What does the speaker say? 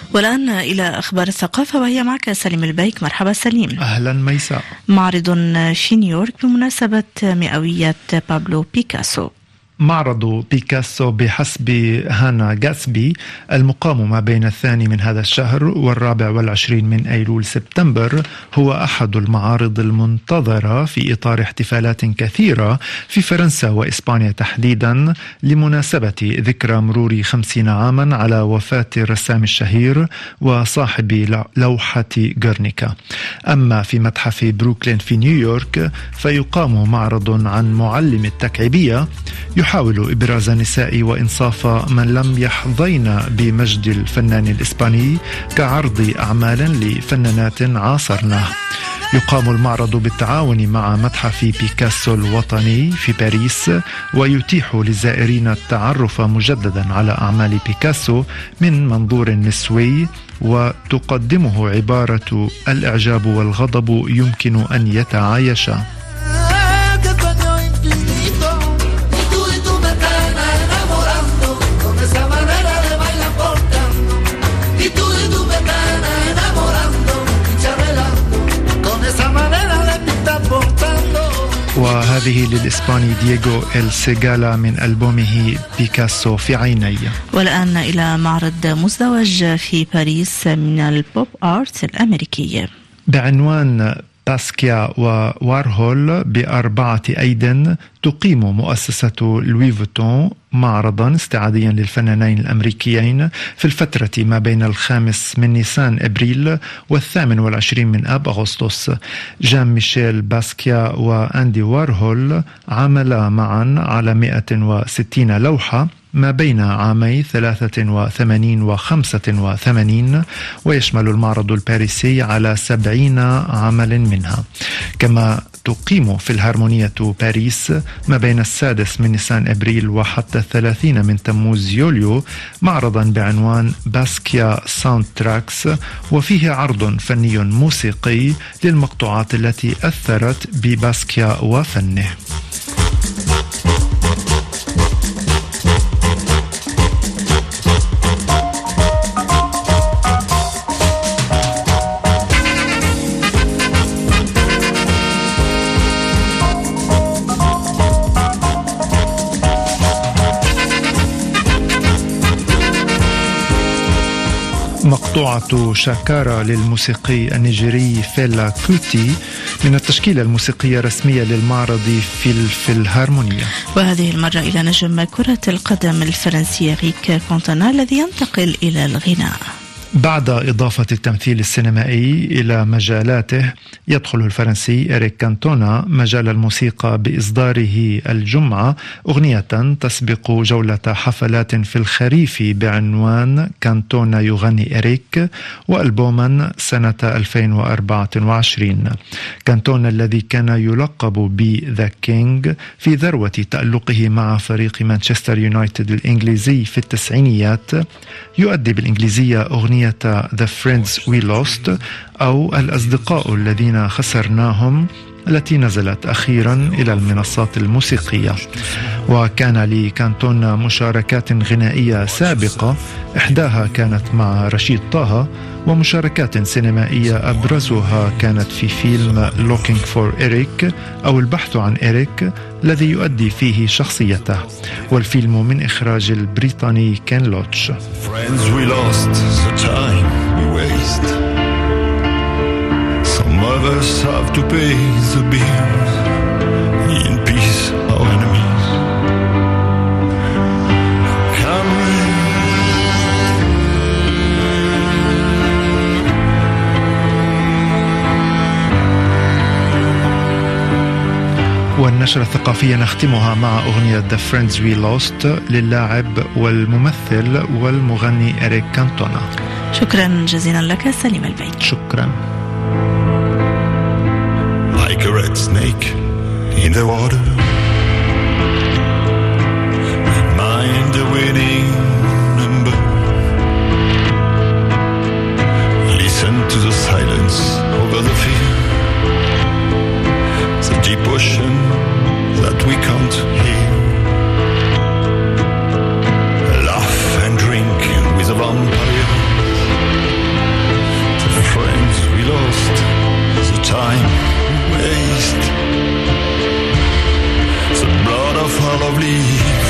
والآن إلى أخبار الثقافة وهي معك سليم البيك. مرحبا سليم. أهلا ميساء. معرض في نيويورك بمناسبة مئوية بابلو بيكاسو. معرض بيكاسو بحسب هانا جاسبي المقام ما بين 2 من هذا الشهر و24 من أيلول سبتمبر هو أحد المعارض المنتظرة في إطار احتفالات كثيرة في فرنسا وإسبانيا تحديدا لمناسبة ذكرى مرور 50 عاما على وفاة الرسام الشهير وصاحب لوحة غرنيكا. أما في متحف بروكلين في نيويورك فيقام معرض عن معلم التكعيبية يحاول إبراز نساء وإنصاف من لم يحظين بمجد الفنان الإسباني كعرض أعمال لفنانات عاصرناه. يقام المعرض بالتعاون مع متحف بيكاسو الوطني في باريس ويتيح للزائرين التعرف مجددا على أعمال بيكاسو من منظور نسوي وتقدمه عبارة الإعجاب والغضب يمكن أن يتعايشا. وهذه للإسباني دييغو السيغالا من ألبومه بيكاسو في عيني. والآن إلى معرض مزدوج في باريس من البوب آرت الأمريكية بعنوان باسكيا ووارهول ب4 أيد. تقيم مؤسسة لوي فوتون معرضا استعاديا للفنانين الأمريكيين في الفترة ما بين 5 من نيسان أبريل و28 من آب أغسطس. جان ميشيل باسكيا وأندي وارهول عملا معا على 160 لوحة ما بين عامي 83 و85 ويشمل المعرض الباريسي على 70 عمل منها. كما تقيم في الهارمونية باريس ما بين 6 من نيسان أبريل وحتى 30 من تموز يوليو معرضا بعنوان باسكيا ساوند تراكس وفيه عرض فني موسيقي للمقطوعات التي أثرت بباسكيا وفنه. مقطوعة شاكارا للموسيقي النيجيري فيلا كوتي من التشكيلة الموسيقية الرسمية للمعرض في الهارمونية. وهذه المرة إلى نجم كرة القدم الفرنسي ريك كانتونا الذي ينتقل إلى الغناء. بعد إضافة التمثيل السينمائي إلى مجالاته يدخل الفرنسي إريك كانتونا مجال الموسيقى بإصداره الجمعة أغنية تسبق جولة حفلات في الخريف بعنوان كانتونا يغني إريك وألبوما سنة 2024. كانتونا الذي كان يلقب بذا كينج في ذروة تألقه مع فريق مانشستر يونايتد الإنجليزي في التسعينيات يؤدي بالإنجليزية أغنية The Friends We Lost أو الأصدقاء الذين خسرناهم التي نزلت أخيرا إلى المنصات الموسيقية. وكان لكانتونا مشاركات غنائية سابقة إحداها كانت مع رشيد طه ومشاركات سينمائية أبرزها كانت في فيلم Looking for Eric أو البحث عن إريك الذي يؤدي فيه شخصيته والفيلم من إخراج البريطاني كين لوتش. Friends we lost, the time we waste. Some of us have to pay the bills. In peace, our enemies. Come والنشرة الثقافية نختمها مع أغنية The Friends We Lost للاعب والممثل والمغني إريك كانتونا. شكرا جزيلا لك سليم البيك. شكرا. Like a red snake in the water, mind the winning number. Listen to the silence over the field, the deep ocean that we can't hear. Laugh and drink with a vampire. smell of leaves.